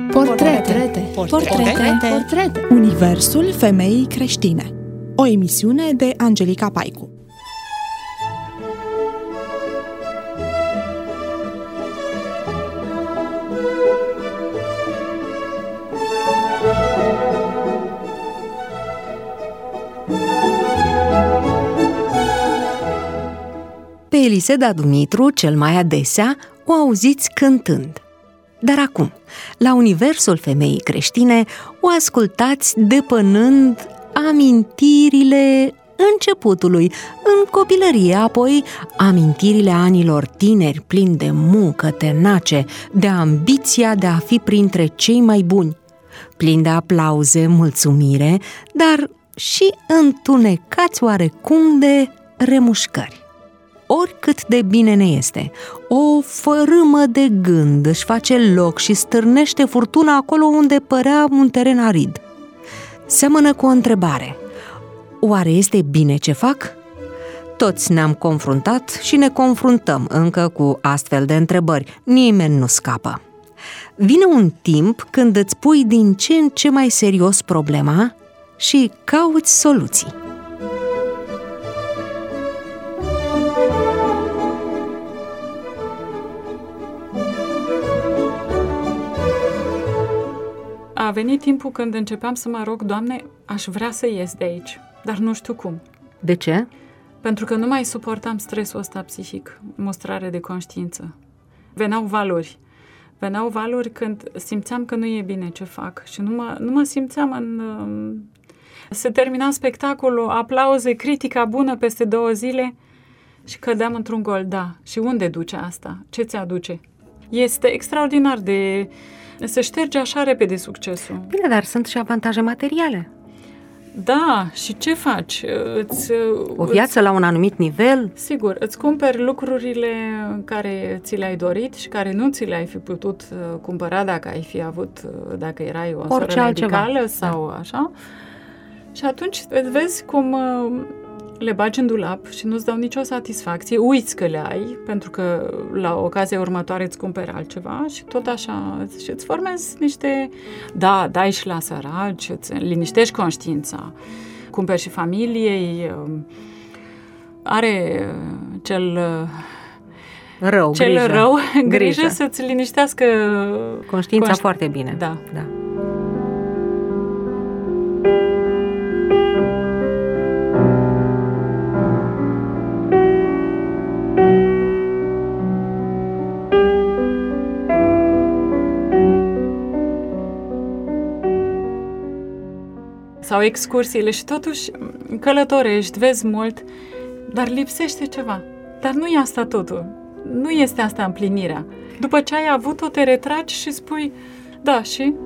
Portrete. Universul femeii creștine. O emisiune de Angelica Paicu. Pe Eliseda Dumitru, cel mai adesea, o auziți cântând. Dar acum, la Universul femeii creștine, o ascultați depănând amintirile începutului, în copilărie, apoi amintirile anilor tineri, plini de muncă tenace, de ambiția de a fi printre cei mai buni, plini de aplauze, mulțumire, dar și întunecați oarecum de remușcări. Oricât de bine ne este, o fărâmă de gând își face loc și stârnește furtuna acolo unde părea un teren arid. Seamănă cu o întrebare: oare este bine ce fac? Toți ne-am confruntat și ne confruntăm încă cu astfel de întrebări. Nimeni nu scapă. Vine un timp când îți pui din ce în ce mai serios problema și cauți soluții. A venit timpul când începeam să mă rog: Doamne, aș vrea să ies de aici, dar nu știu cum. De ce? Pentru că nu mai suportam stresul ăsta psihic, mostrare de conștiință. Veneau valuri când simțeam că nu e bine ce fac și nu mă simțeam în... Se termina spectacolul, aplauze, critica bună peste 2 zile și cădeam într-un gol. Da, și unde duce asta? Ce ți aduce? Este extraordinar de... Se șterge așa repede succesul. Bine, dar sunt și avantaje materiale. Da, și ce faci? O viață la un anumit nivel? Sigur, îți cumperi lucrurile care ți le-ai dorit și care nu ți le-ai fi putut cumpăra dacă erai o soră medicală sau așa. Și atunci îți vezi cum le bagi în dulap și nu-ți dau nicio satisfacție, uiți că le ai, pentru că la ocazia următoare îți cumperi altceva și tot așa, și îți formezi niște... Da, dai și la săraci, îți liniștești conștiința, cumperi și familiei, are cel rău grijă să-ți liniștească conștiința foarte bine. Da. Sau excursiile și totuși călătorești, vezi mult, dar lipsește ceva. Dar nu e asta totul. Nu este asta împlinirea. După ce ai avut-o, te retragi și spui: da, și...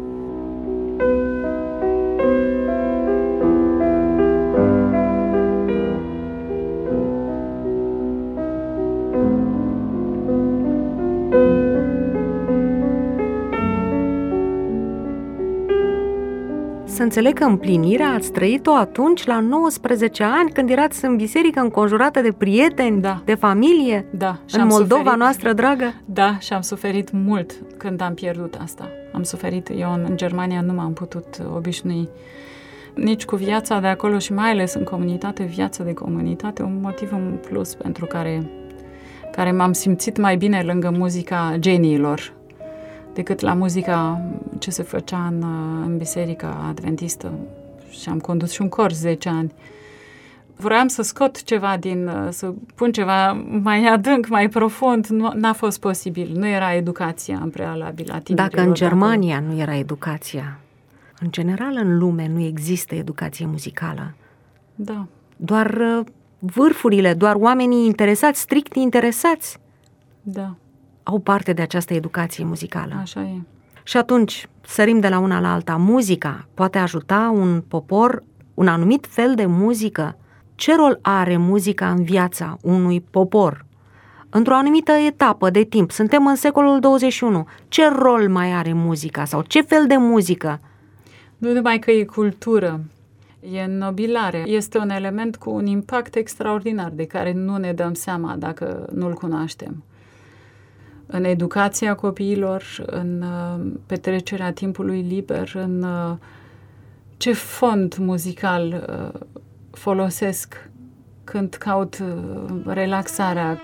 Să înțeleg că împlinirea ați trăit-o atunci, la 19 ani, când erați în biserică, înconjurată de prieteni, de familie, în Moldova noastră dragă? Da, și am suferit mult când am pierdut asta. Am suferit. Eu în Germania nu m-am putut obișnui nici cu viața de acolo și mai ales în comunitate, viața de comunitate, un motiv în plus pentru care m-am simțit mai bine lângă muzica geniilor decât la muzica ce se făcea în biserica adventistă. Și am condus și un cor 10 ani. Vroiam să scot ceva să pun ceva mai adânc, mai profund. N-a fost posibil. Nu era educația în prealabil a tinerilor. Dacă în Germania nu era educația, în general în lume nu există educație muzicală. Da. Doar vârfurile, doar oamenii interesați, strict interesați, au parte de această educație muzicală. Așa e. Și atunci sărim de la una la alta. Muzica poate ajuta un popor, un anumit fel de muzică. Ce rol are muzica în viața unui popor? Într-o anumită etapă de timp, suntem în secolul 21. Ce rol mai are muzica sau ce fel de muzică? Nu numai că e cultură, e înnobilare. Este un element cu un impact extraordinar de care nu ne dăm seama dacă nu-l cunoaștem. în educația copiilor, în petrecerea timpului liber, în ce fond muzical folosesc când caut relaxarea.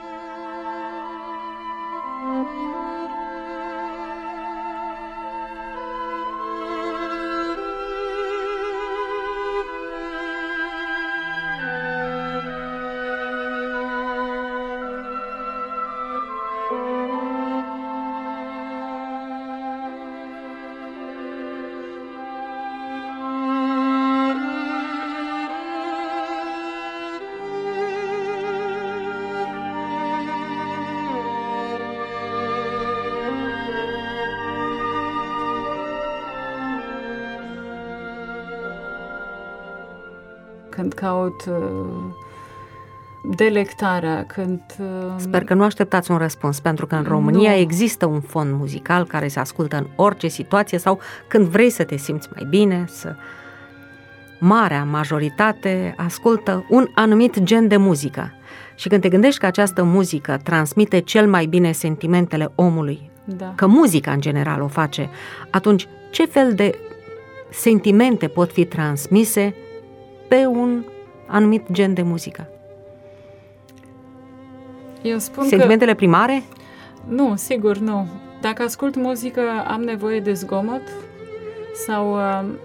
Când caut delectarea, când... Sper că nu așteptați un răspuns, pentru că în România există un fond muzical care se ascultă în orice situație sau când vrei să te simți mai bine, Marea majoritate ascultă un anumit gen de muzică. Și când te gândești că această muzică transmite cel mai bine sentimentele omului, că muzica în general o face, atunci ce fel de sentimente pot fi transmise pe un anumit gen de muzică? Eu spun sentimentele primare? Nu, sigur nu. Dacă ascult muzică, am nevoie de zgomot sau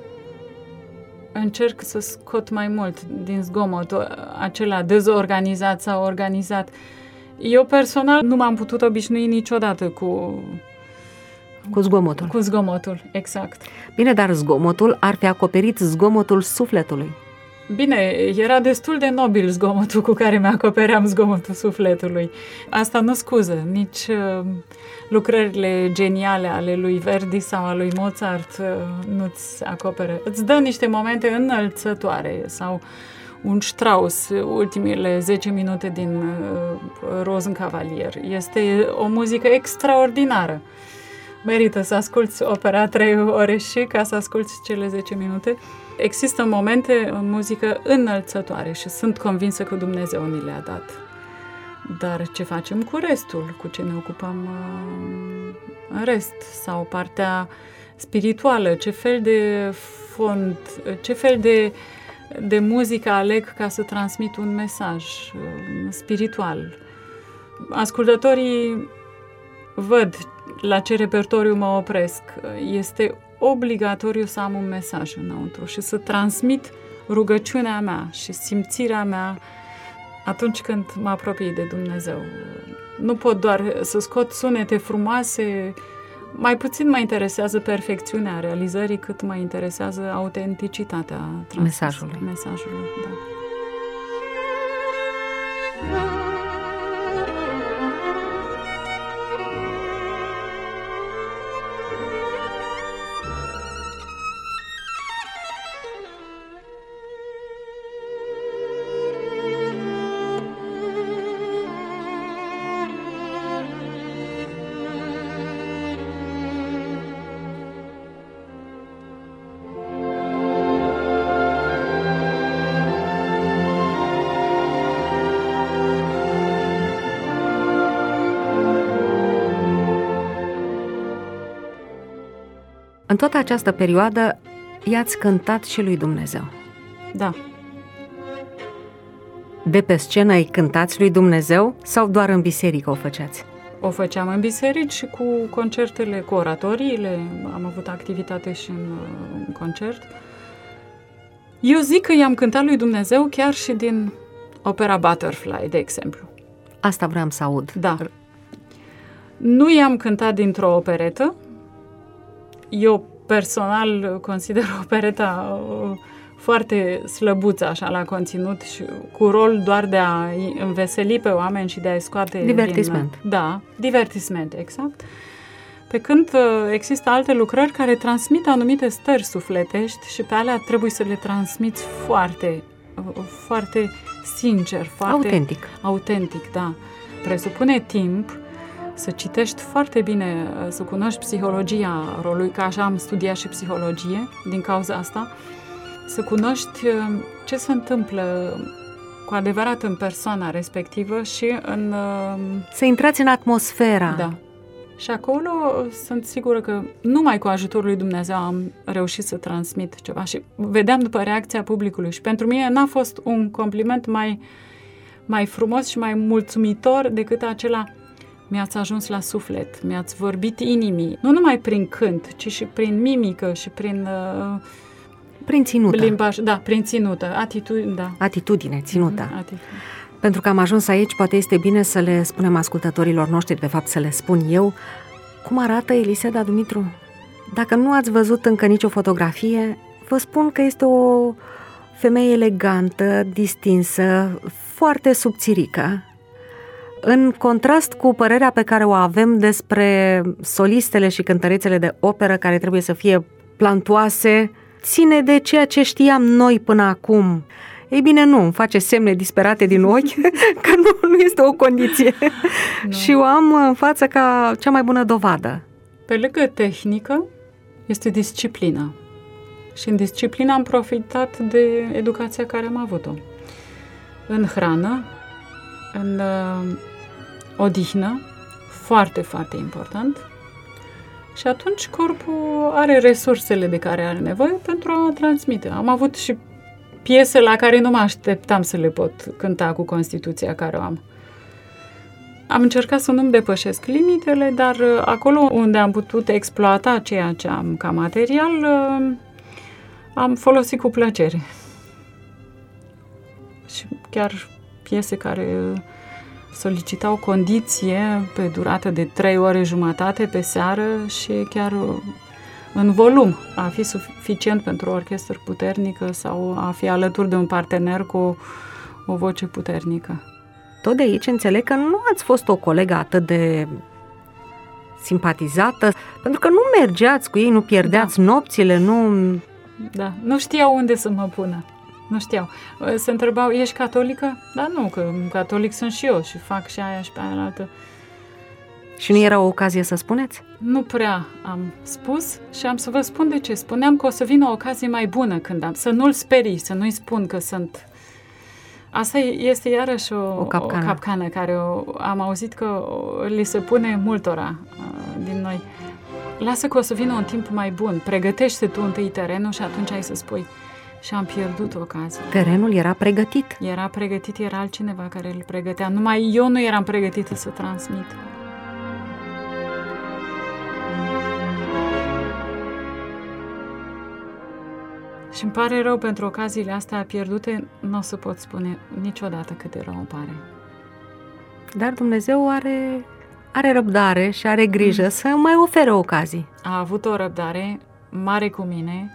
încerc să scot mai mult din zgomotul acela dezorganizat sau organizat. Eu personal nu m-am putut obișnui niciodată cu zgomotul. Cu zgomotul, exact. Bine, dar zgomotul ar fi acoperit zgomotul sufletului. Bine, era destul de nobil zgomotul cu care mi-acopeream zgomotul sufletului. Asta nu scuză nici lucrările geniale ale lui Verdi sau ale lui Mozart nu-ți acoperă. Îți dă niște momente înălțătoare sau un Strauss, ultimele 10 minute din Rosenkavalier. Este o muzică extraordinară. Merită să asculți opera 3 ore și ca să asculți cele 10 minute. Există momente în muzică înălțătoare și sunt convinsă că Dumnezeu ni le-a dat. Dar ce facem cu restul? Cu ce ne ocupăm în rest? Sau partea spirituală? Ce fel de fond, ce fel de muzică aleg ca să transmit un mesaj spiritual? Ascultătorii văd la ce repertoriu mă opresc. Este obligatoriu să am un mesaj înăuntru și să transmit rugăciunea mea și simțirea mea atunci când mă apropii de Dumnezeu. Nu pot doar să scot sunete frumoase, mai puțin mă interesează perfecțiunea realizării, cât mă interesează autenticitatea mesajului. Da. În toată această perioadă i-ați cântat și lui Dumnezeu. Da. De pe scenă îi cântați lui Dumnezeu sau doar în biserică o făceați? O făceam în biserici și cu concertele, cu oratoriile. Am avut activitate și în concert. Eu zic că i-am cântat lui Dumnezeu chiar și din opera Butterfly, de exemplu. Asta vreau să aud. Da. Nu i-am cântat dintr-o operetă. Eu personal consider opereta foarte slăbuță așa la conținut și cu rol doar de a înveseli pe oameni și de a-i scoate divertisment. Da, divertisment, exact. Pe când există alte lucrări care transmit anumite stări sufletești și pe alea trebuie să le transmiți foarte, foarte sincer, foarte autentic, da. Presupune timp să citești foarte bine, să cunoști psihologia rolului, că așa am studiat și psihologie din cauza asta, să cunoști ce se întâmplă cu adevărat în persoana respectivă și în... Să intrați în atmosfera Și acolo sunt sigură că numai cu ajutorul lui Dumnezeu am reușit să transmit ceva și vedeam după reacția publicului și pentru mine n-a fost un compliment mai frumos și mai mulțumitor decât acela: mi-ați ajuns la suflet, mi-ați vorbit inimii, nu numai prin cânt, ci și prin mimică și prin ținută. Limbaj, prin ținută, atitudine, ținută. Pentru că am ajuns aici, poate este bine să le spunem ascultătorilor noștri, de fapt să le spun eu, cum arată Eliseda Dumitru. Dacă nu ați văzut încă nicio fotografie, vă spun că este o femeie elegantă, distinsă, foarte subțirică, în contrast cu părerea pe care o avem despre solistele și cântărețele de operă care trebuie să fie plantoase, ține de ceea ce știam noi până acum. Ei bine, nu, îmi face semne disperate din ochi că nu este o condiție. Și o am în față ca cea mai bună dovadă. Pe lângă tehnică, este disciplină. Și în disciplină am profitat de educația care am avut-o. În hrană, în odihnă, foarte, foarte important. Și atunci corpul are resursele de care are nevoie pentru a transmite. Am avut și piese la care nu mă așteptam să le pot cânta cu constituția care o am. Am încercat să nu-mi depășesc limitele, dar acolo unde am putut exploata ceea ce am ca material, am folosit cu plăcere. Și chiar piese care solicitau condiție pe durată de 3 ore jumătate pe seară și chiar în volum, a fi suficient pentru o orchestră puternică sau a fi alături de un partener cu o voce puternică. Tot de aici înțeleg că nu ați fost o colegă atât de simpatizată, pentru că nu mergeați cu ei, nu pierdeați nopțile, nu... Da, nu știau unde să mă pună. Nu știau. Se întrebau, ești catolică? Da, nu, că catolic sunt și eu și fac și aia și pe aia altă. Și nu era o ocazie să spuneți? Nu prea am spus și am să vă spun de ce. Spuneam că o să vină o ocazie mai bună când am, să nu-l sperii, să nu-i spun că sunt... Asta este iarăși o capcană care am auzit că li se pune multora din noi. Lasă că o să vină un timp mai bun, pregătește tu întâi terenul și atunci ai să spui. Și am pierdut ocazia. Terenul era pregătit. Era pregătit, era altcineva care îl pregătea. Numai eu nu eram pregătită să transmit. Și îmi pare rău pentru ocaziile astea pierdute, nu o să pot spune niciodată cât de rău îmi pare. Dar Dumnezeu are răbdare și are grijă să mai ofere ocazii. A avut o răbdare mare cu mine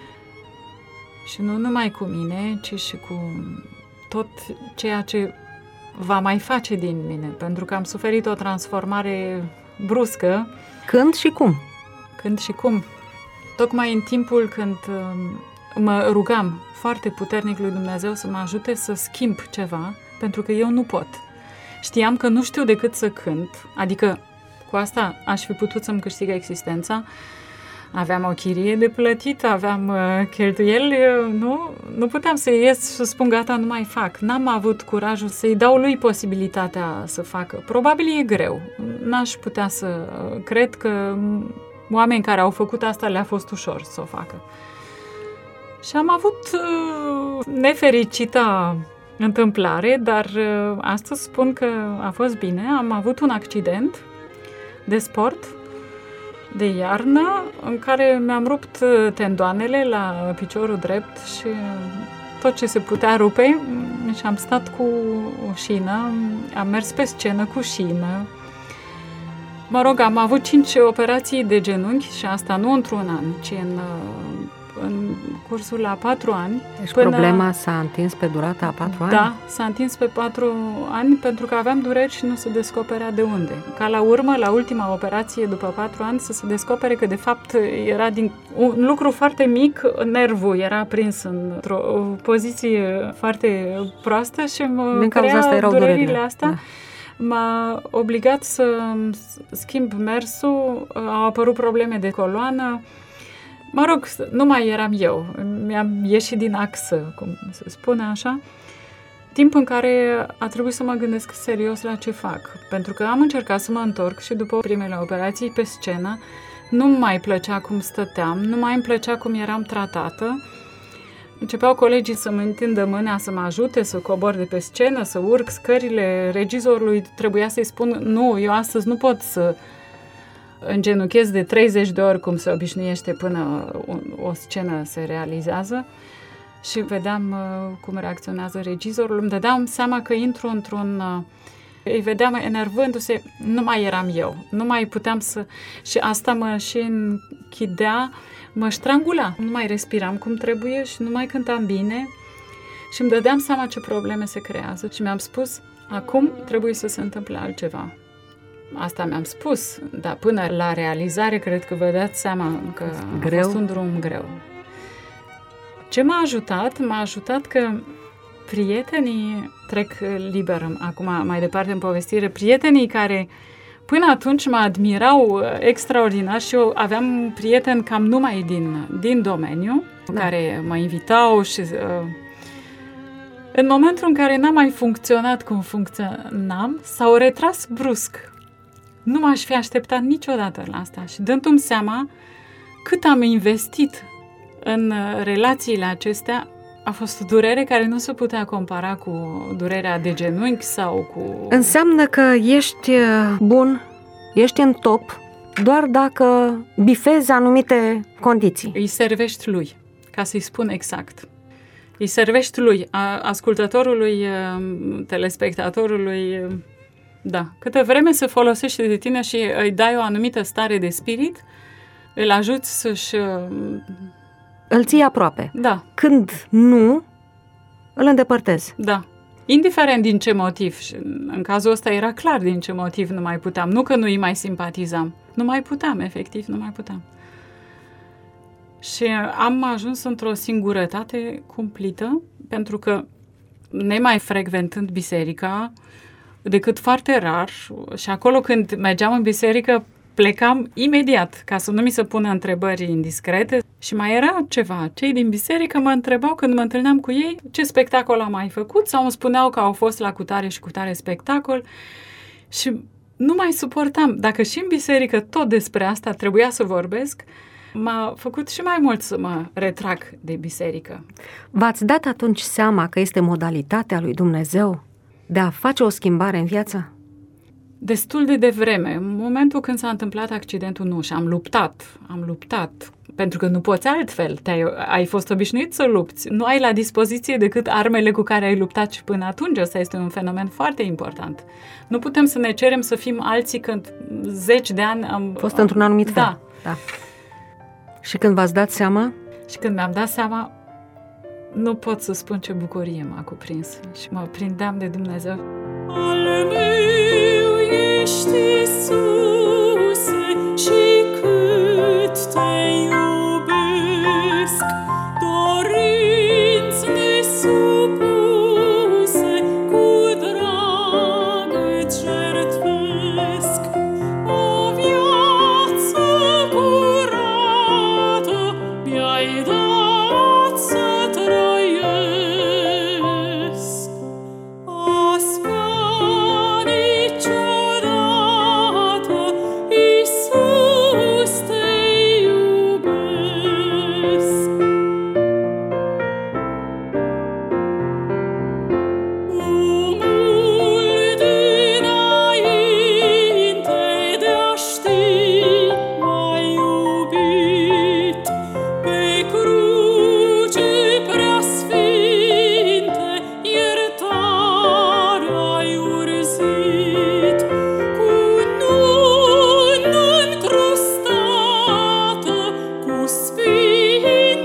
și nu numai cu mine, ci și cu tot ceea ce va mai face din mine, pentru că am suferit o transformare bruscă. Când și cum? Când și cum? Tocmai în timpul când mă rugam foarte puternic lui Dumnezeu să mă ajute să schimb ceva, pentru că eu nu pot. Știam că nu știu decât să cânt, adică cu asta aș fi putut să-mi câștig existența. Aveam o chirie de plătit, aveam cheltuieli, nu puteam să ies și să spun gata, nu mai fac. N-am avut curajul să-i dau lui posibilitatea să facă. Probabil e greu. N-aș putea să cred că oameni care au făcut asta le-a fost ușor să o facă. Și am avut nefericita întâmplare, dar astăzi spun că a fost bine. Am avut un accident de sport de iarnă în care mi-am rupt tendoanele la piciorul drept și tot ce se putea rupe și am stat cu o șină, am mers pe scenă cu șină. Mă rog, am avut 5 operații de genunchi și asta nu într-un an, ci în cursul la 4 ani. Deci problema s-a întins pe durata a 4 ani? Da, s-a întins pe 4 ani pentru că aveam dureri și nu se descoperea de unde. Ca la urmă, la ultima operație, după 4 ani, să se descopere că de fapt era un lucru foarte mic, nervul era prins într-o poziție foarte proastă și mă crea durerile astea. Da. M-a obligat să schimb mersul, au apărut probleme de coloană. Mă rog, nu mai eram eu, mi-am ieșit din axă, cum se spune așa. timp în care a trebuit să mă gândesc serios la ce fac. Pentru că am încercat să mă întorc și după primele operații pe scenă, nu-mi mai plăcea cum stăteam, nu mai îmi plăcea cum eram tratată. Începeau colegii să mă întindă mâna, să mă ajute să cobor de pe scenă, să urc scările. Regizorului trebuia să-i spun, nu, eu astăzi nu pot să îngenuchez de 30 de ori cum se obișnuiește până o scenă se realizează. Și vedeam cum reacționează regizorul. Îmi dădeam seama că intru într-un... Îi vedeam enervându-se, nu mai eram eu, nu mai puteam să... Și asta mă și închidea, mă ștrangula. Nu mai respiram cum trebuie și nu mai cântam bine și îmi dădeam seama ce probleme se creează. Și mi-am spus, acum trebuie să se întâmple altceva. Asta mi-am spus, dar până la realizare cred că vă dați seama că a fost un drum greu. Ce m-a ajutat? M-a ajutat că prietenii, trec liber acum mai departe în povestire, prietenii care până atunci mă admirau extraordinar și eu aveam prieteni cam numai din domeniu, care mă invitau și în momentul în care n-am mai funcționat cum funcționam, s-au retras brusc. Nu m-aș fi așteptat niciodată la asta și dându-mi seama cât am investit în relațiile acestea, a fost o durere care nu se putea compara cu durerea de genunchi sau cu... Înseamnă că ești bun, ești în top, doar dacă bifezi anumite condiții. Îi servești lui, ca să-i spun exact. Îi servești lui, ascultătorului, telespectatorului, da. Câtă vreme se folosește de tine și îi dai o anumită stare de spirit, îl ajuți să-și... Îl ții aproape. Da. Când nu, îl îndepărtezi. Da. Indiferent din ce motiv. Și în cazul ăsta era clar din ce motiv nu mai puteam. Nu că nu îi mai simpatizam. Nu mai puteam, efectiv, nu mai puteam. Și am ajuns într-o singurătate cumplită, pentru că, nemai frecventând biserica, decât foarte rar, și acolo când mergeam în biserică, plecam imediat, ca să nu mi se pună întrebări indiscrete. Și mai era ceva. Cei din biserică mă întrebau când mă întâlneam cu ei ce spectacol am mai făcut sau îmi spuneau că au fost la cutare și cutare spectacol și nu mai suportam. Dacă și în biserică tot despre asta trebuia să vorbesc, m-a făcut și mai mult să mă retrag de biserică. V-ați dat atunci seama că este modalitatea lui Dumnezeu de a face o schimbare în viață? Destul de devreme. În momentul când s-a întâmplat accidentul, nu. Și am luptat. Pentru că nu poți altfel. Ai fost obișnuit să lupți. Nu ai la dispoziție decât armele cu care ai luptat și până atunci. Ăsta este un fenomen foarte important. Nu putem să ne cerem să fim alții când 10 de ani am... Fost într-un anumit fel. Da. Și când v-ați dat seama? Și când mi-am dat seama, nu pot să spun ce bucurie m-a cuprins. Și mă prindeam de Dumnezeu. Ale meu ești, Iisuse, și cât te iubesc, dorinți nesupuse, cu drag îți jertfesc. O viață curată mi-ai dat să trăiesc. Asta niciodată, Iisus, te iubesc. Mult dinainte de a ști m-ai iubit, pe cruce preasfinte iertarea ai urzit, cu nună încrustată, cu spini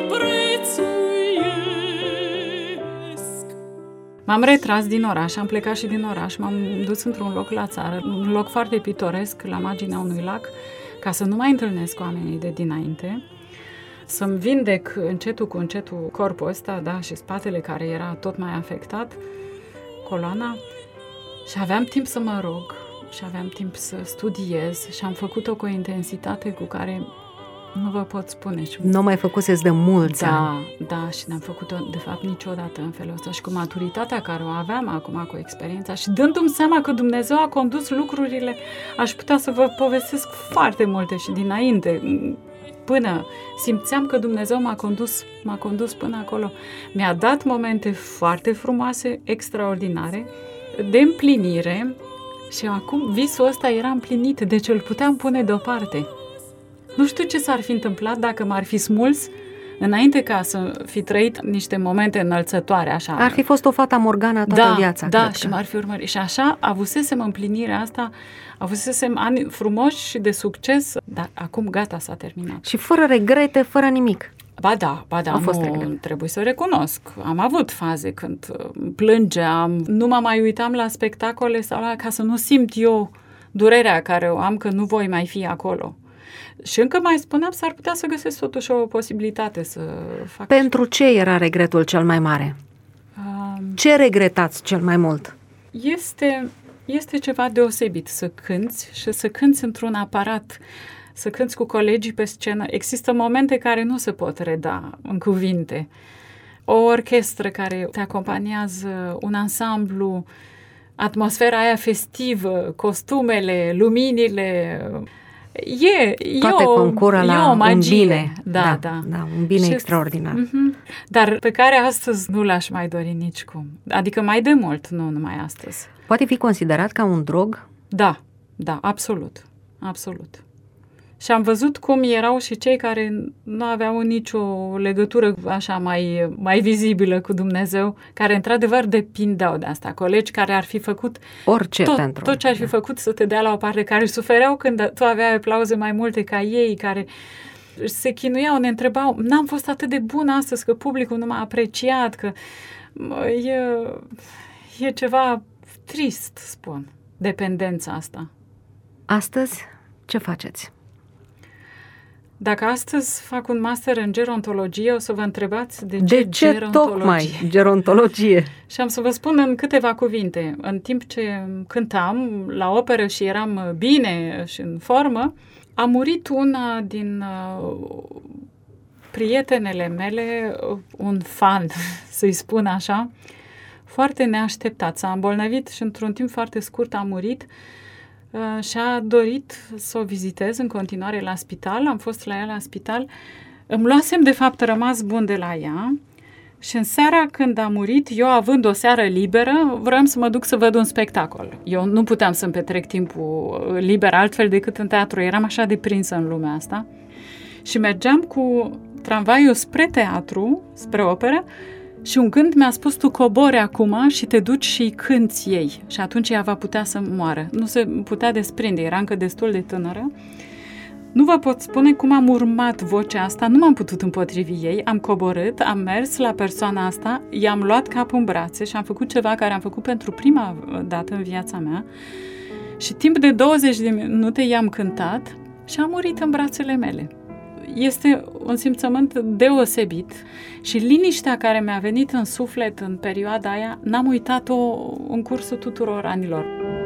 prețuiesc. M-am retras din oraș, am plecat și din oraș, m-am dus într-un loc la țară, un loc foarte pitoresc, la marginea unui lac, ca să nu mai întâlnesc oamenii de dinainte, să-mi vindec încetul cu încetul corpul ăsta, da, și spatele care era tot mai afectat, coloana, și aveam timp să mă rog și aveam timp să studiez și am făcut-o cu o intensitate cu care Nu vă pot spune. Nu mai făcuseți de mulți ani. Da, și n-am făcut-o, de fapt, niciodată în felul ăsta. Și cu maturitatea care o aveam acum, cu experiența și dându-mi seama că Dumnezeu a condus lucrurile, aș putea să vă povestesc foarte multe și dinainte, până simțeam că Dumnezeu m-a condus până acolo. Mi-a dat momente foarte frumoase, extraordinare, de împlinire și acum visul ăsta era împlinit, deci îl puteam pune deoparte. Nu știu ce s-ar fi întâmplat dacă m-ar fi smuls înainte ca să fi trăit niște momente înălțătoare, așa. Ar fi fost o fata Morgana toată viața, Da, cred și că. m-ar fi urmărit. Și așa avusesem împlinirea asta, avusesem ani frumoși și de succes, dar acum gata, s-a terminat. Și fără regrete, fără nimic. Ba da, Au fost nu, regrete. trebuie să recunosc. Am avut faze când plângeam, nu mă mai uitam la spectacole sau ca să nu simt eu durerea care o am că nu voi mai fi acolo. Și încă mai spuneam, s-ar putea să găsesc totuși o posibilitate să fac... Pentru ce era regretul cel mai mare? Ce regretați cel mai mult? Este ceva deosebit să cânți și să cânți într-un aparat, să cânți cu colegii pe scenă. Există momente care nu se pot reda în cuvinte. O orchestră care te acompaniază, un ansamblu, atmosfera aia festivă, costumele, luminile... Toate concură la o magie. un bine. Da, un bine și, extraordinar. Dar pe care astăzi nu l-aș mai dori nicicum. Adică mai de mult, nu numai astăzi. Poate fi considerat ca un drog? Da, absolut. Și am văzut cum erau și cei care nu aveau nicio legătură așa mai vizibilă cu Dumnezeu, care într-adevăr depindeau de asta. Colegi care ar fi făcut orice pentru tot ce ar fi făcut să te dea la o parte, care sufereau când tu aveai aplauze mai multe ca ei, care se chinuiau, ne întrebau, n-am fost atât de bună astăzi că publicul nu m-a apreciat, că e ceva trist, spun, dependența asta. Astăzi, ce faceți? Dacă astăzi fac un master în gerontologie, o să vă întrebați de ce gerontologie? Tocmai gerontologie? Și am să vă spun în câteva cuvinte. În timp ce cântam la operă și eram bine și în formă, a murit una din prietenele mele, un fan, să-i spun așa, foarte neașteptat. S-a îmbolnăvit și într-un timp foarte scurt a murit. Și a dorit să o vizitez în continuare la spital. Am fost la ea la spital. Îmi luasem, de fapt, rămas bun de la ea și în seara când a murit, eu având o seară liberă, vroiam să mă duc să văd un spectacol. Eu nu puteam să-mi petrec timpul liber altfel decât în teatru. Eram așa de prinsă în lumea asta. Și mergeam cu tramvaiul spre teatru, spre operă, și un gând mi-a spus, tu cobori acum și te duci și îi cânți ei. Și atunci ea va putea să moară. Nu se putea desprinde, era încă destul de tânără. Nu vă pot spune cum am urmat vocea asta, nu m-am putut împotrivi ei, am coborât, am mers la persoana asta, i-am luat capul în brațe și am făcut ceva care am făcut pentru prima dată în viața mea. Și timp de 20 de minute i-am cântat și a murit în brațele mele. Este un simțământ deosebit și liniștea care mi-a venit în suflet în perioada aia, n-am uitat-o în cursul tuturor anilor.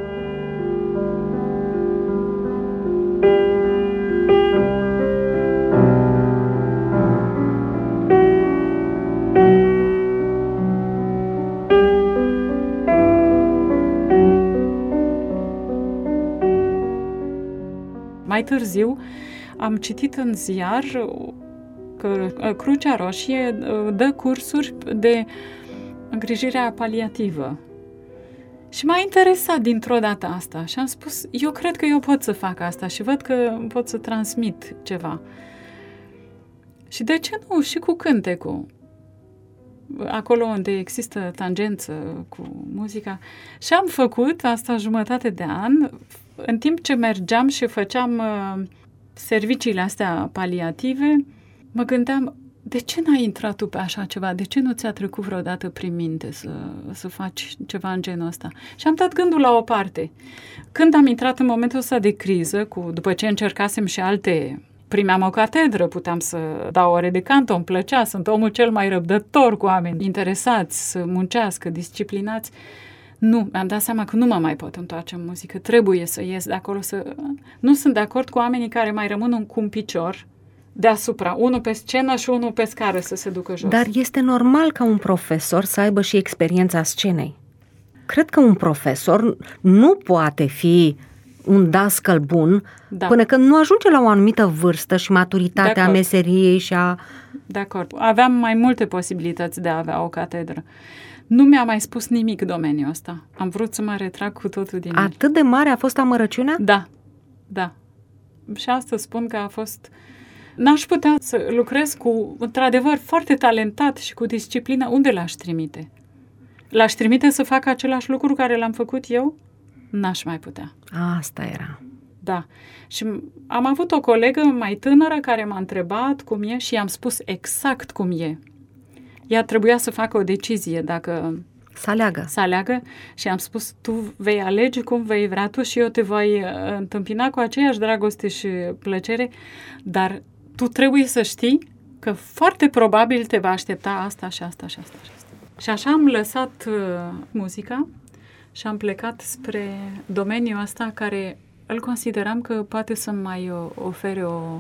Mai târziu am citit în ziar că Crucea Roșie dă cursuri de îngrijire paliativă. Și m-a interesat dintr-o dată asta și am spus, eu cred că eu pot să fac asta și văd că pot să transmit ceva. Și de ce nu? Și cu cântecul. Acolo unde există tangență cu muzica. Și am făcut asta jumătate de an, în timp ce mergeam și făceam serviciile astea paliative, mă gândeam, de ce n-ai intrat tu pe așa ceva? De ce nu ți-a trecut vreodată prin minte să faci ceva în genul ăsta? Și am dat gândul la o parte. Când am intrat în momentul ăsta de criză, după ce încercasem și alte... Primeam o catedră, puteam să dau ore de canto, îmi plăcea, sunt omul cel mai răbdător cu oameni interesați, să muncească, disciplinați. Nu, mi-am dat seama că nu mă mai pot întoarce în muzică, trebuie să ies de acolo, Nu sunt de acord cu oamenii care mai rămân cu un picior deasupra, unul pe scenă și unul pe scară să se ducă jos. Dar este normal ca un profesor să aibă și experiența scenei. Cred că un profesor nu poate fi un dascăl bun până când nu ajunge la o anumită vârstă și maturitatea meseriei și a... De acord. Aveam mai multe posibilități de a avea o catedră. Nu mi-a mai spus nimic domeniul ăsta. Am vrut să mă retrag cu totul din el. Atât de mare a fost amărăciunea? Da. Și asta spun că a fost... N-aș putea să lucrez cu, într-adevăr, foarte talentat și cu disciplină. Unde l-aș trimite? L-aș trimite să facă același lucru care l-am făcut eu? N-aș mai putea. Asta era. Da. Și am avut o colegă mai tânără care m-a întrebat cum e și i-am spus exact cum e. Ea trebuia să facă o decizie dacă... Să aleagă și am spus, tu vei alege cum vei vrea tu și eu te voi întâmpina cu aceeași dragoste și plăcere, dar tu trebuie să știi că foarte probabil te va aștepta asta și asta și asta și asta. Și așa am lăsat muzica și am plecat spre domeniul ăsta care îl consideram că poate să-mi mai ofere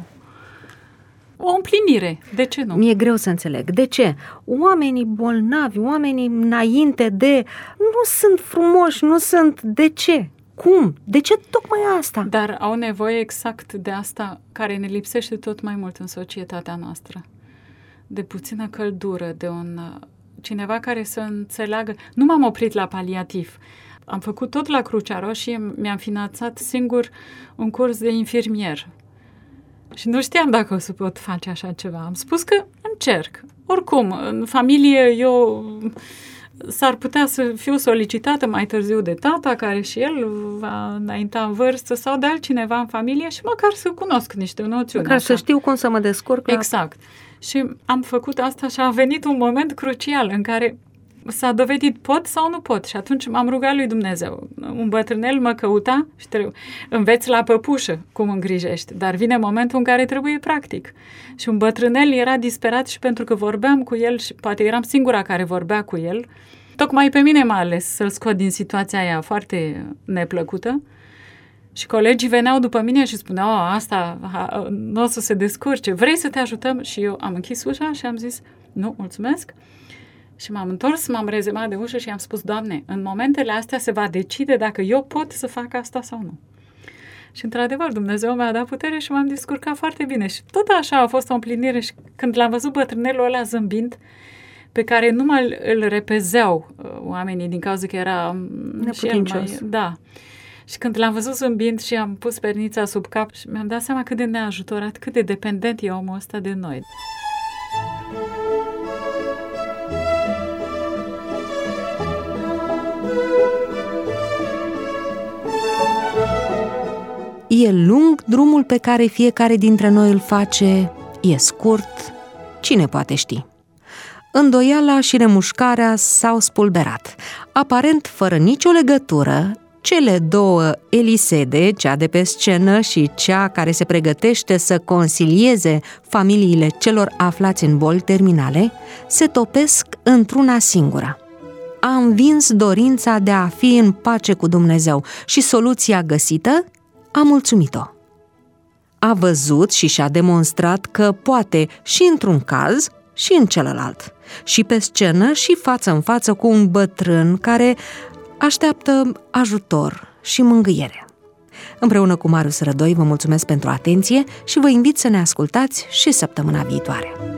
o împlinire. De ce nu? Mi-e greu să înțeleg. De ce? Oamenii bolnavi, oamenii înainte de... nu sunt frumoși, nu sunt... De ce? Cum? De ce tocmai asta? Dar au nevoie exact de asta care ne lipsește tot mai mult în societatea noastră. De puțină căldură, de cineva care să înțeleagă... Nu m-am oprit la paliativ. Am făcut tot la Crucea Roșie, mi-am finanțat singur un curs de infirmier. Și nu știam dacă o să pot face așa ceva. Am spus că încerc. Oricum, în familie eu s-ar putea să fiu solicitată mai târziu de tata, care și el va înainta în vârstă, sau de altcineva în familie și măcar să cunosc niște noțiuni. Măcar să știu cum să mă descurc. Exact. Și am făcut asta și a venit un moment crucial în care s-a dovedit pot sau nu pot. Și atunci m-am rugat lui Dumnezeu. Un bătrânel mă căuta și înveți la păpușă cum îngrijești, dar vine momentul în care trebuie practic. Și un bătrânel era disperat și pentru că vorbeam cu el și poate eram singura care vorbea cu el, tocmai pe mine m-a ales să-l scot din situația aia foarte neplăcută. Și colegii veneau după mine și spuneau, asta nu o să se descurce, vrei să te ajutăm? Și eu am închis ușa și am zis, nu, mulțumesc. Și m-am întors, m-am rezemat de ușă și am spus, Doamne, în momentele astea se va decide dacă eu pot să fac asta sau nu. Și într-adevăr, Dumnezeu mi-a dat putere și m-am descurcat foarte bine. Și tot așa a fost o împlinire și când l-am văzut bătrânelul ăla zâmbind, pe care nu îl repezeau oamenii din cauza că era neputincios. Da. Și când l-am văzut zâmbind și am pus pernița sub cap și mi-am dat seama cât de neajutorat, cât de dependent e omul ăsta de noi. E lung drumul pe care fiecare dintre noi îl face, e scurt, cine poate ști. Îndoiala și remușcarea s-au spulberat. Aparent, fără nicio legătură, cele două Elisede, cea de pe scenă și cea care se pregătește să consilieze familiile celor aflați în boli terminale, se topesc într-una singură. A învins dorința de a fi în pace cu Dumnezeu și soluția găsită a mulțumit-o. A văzut și și-a demonstrat că poate și într-un caz și în celălalt, și pe scenă și față în față cu un bătrân care așteaptă ajutor și mângâiere. Împreună cu Marius Rădoi vă mulțumesc pentru atenție și vă invit să ne ascultați și săptămâna viitoare.